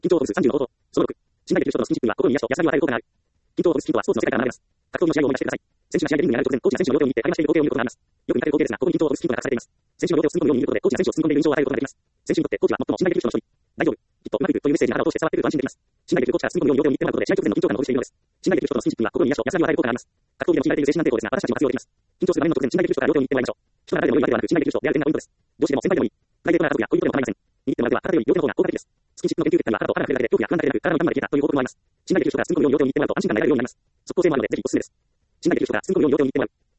緊張をほぐす30の方法。その6。信頼できる人とのスキンシップには心に癒しと安らぎを与える効果がある。緊張をほぐすヒントはスポーツの世界から学べます。格闘技の試合を思い出してください。選手が試合でリングに上がる直前、コーチが選手の両手を握って会話している光景を見ることがあります。よく見かける光景ですが、ここに緊張をほぐすヒントが隠されています。選手の両手を包み込むように見ることで、コーチが選手を包み込んでいる印象を与えることができます。選手にとってコーチは最も信頼できる人の一人。大丈夫。きっとうまくいくというメッセージが腹を通して伝わってくると安心できます。信頼できるコーチから包み込むように両手を握ってもらうことで試合直前の緊張感をほぐしているのです。信頼できる人とのスキンシップには心に癒しと安らぎを与える効果があります。格闘技でも信頼できる精神安定法ですが、私たちも活用できます。緊張する場面の直前、信頼できる人から両手を握ってもらいましょう。人が誰でも良いわけではなく、信頼できる人である点がポイントです。どうしてでも先輩でもいい。プライベートな家族や恋人でも構いません。握ってもらうでは、片手より両手の方が効果的です。スキンシップの研究結果には、肩と腹が触れるだけで恐怖や不安だけでなく、体の痛みまで消えたという報告もあります。信頼できる人から包み込むように両手を握ってもらうと安心感が得られるようになります。即効性もあるので、ぜひおすすめです。信頼できる人から包み込むように両手を握ってもらう。